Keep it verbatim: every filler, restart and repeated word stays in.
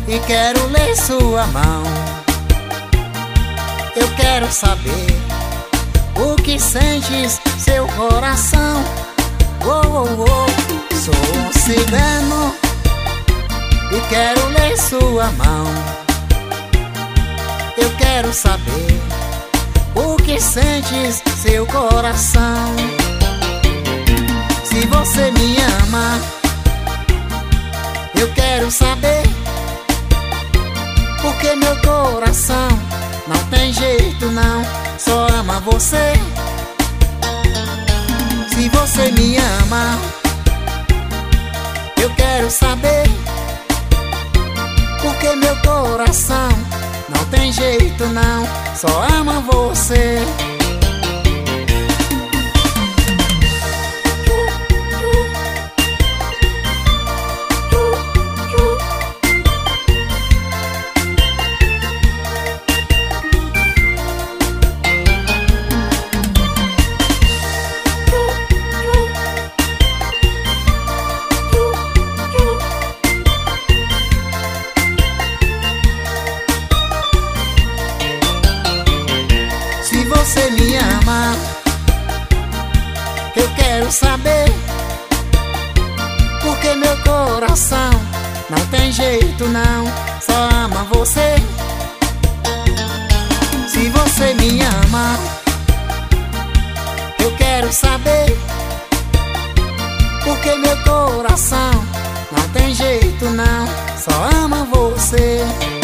e quero ler sua mão. Eu quero saber o que sentes seu coração. Oh, oh, oh. Sou um cigano e quero ler sua mão. Eu quero saber o que sentes seu coração. Se você me ama, eu quero saber, porque meu coração não tem jeito não, só ama você. Se você me ama, eu quero saber, porque meu coração não tem jeito não, só ama você. Você me ama, eu quero saber, porque meu coração não tem jeito não, só ama você. Se você me ama, eu quero saber, porque meu coração não tem jeito não, só ama você.